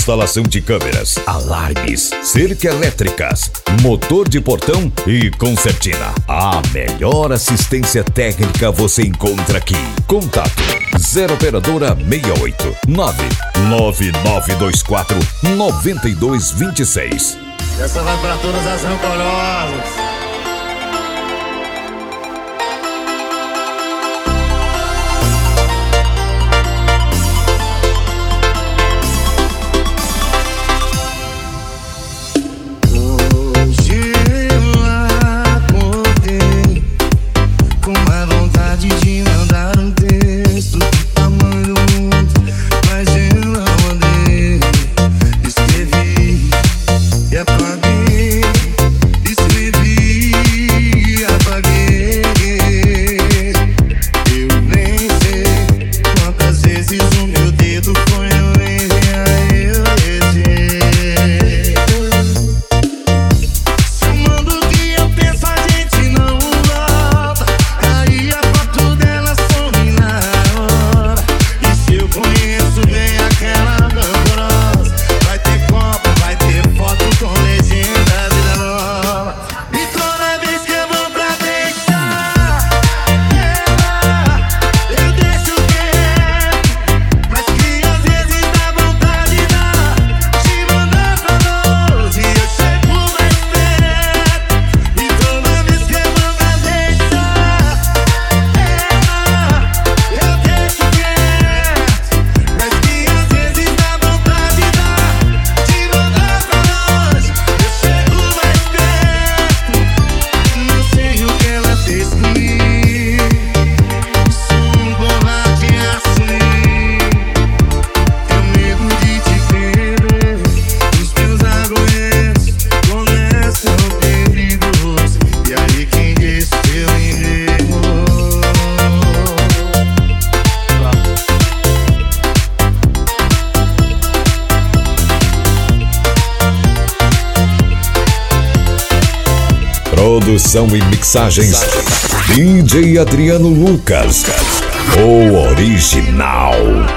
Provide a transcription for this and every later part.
Instalação de câmeras, alarmes, cerca elétricas, motor de portão e concertina. A melhor assistência técnica você encontra aqui. Contato 0 operadora 68 99924 9226. Essa vai pra todas as rancorosas. Produção e mixagens DJ Adriano Lucas, o original.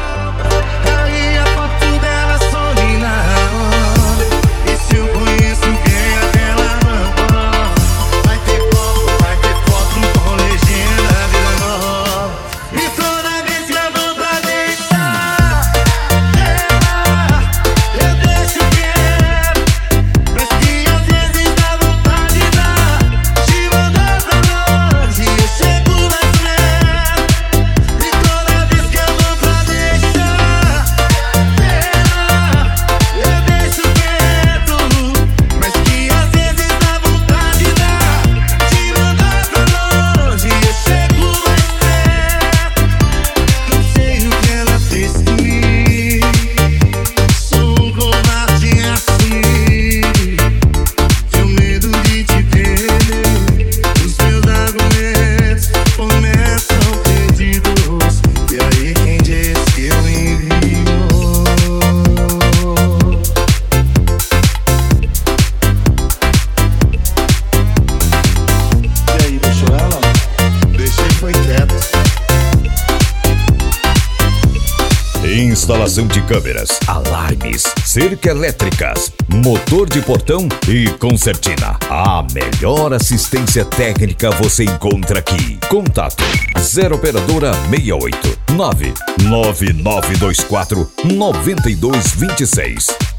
Instalação de câmeras, alarmes, cerca elétricas, motor de portão e concertina. A melhor assistência técnica você encontra aqui. Contato 0 operadora 68 99924 9226.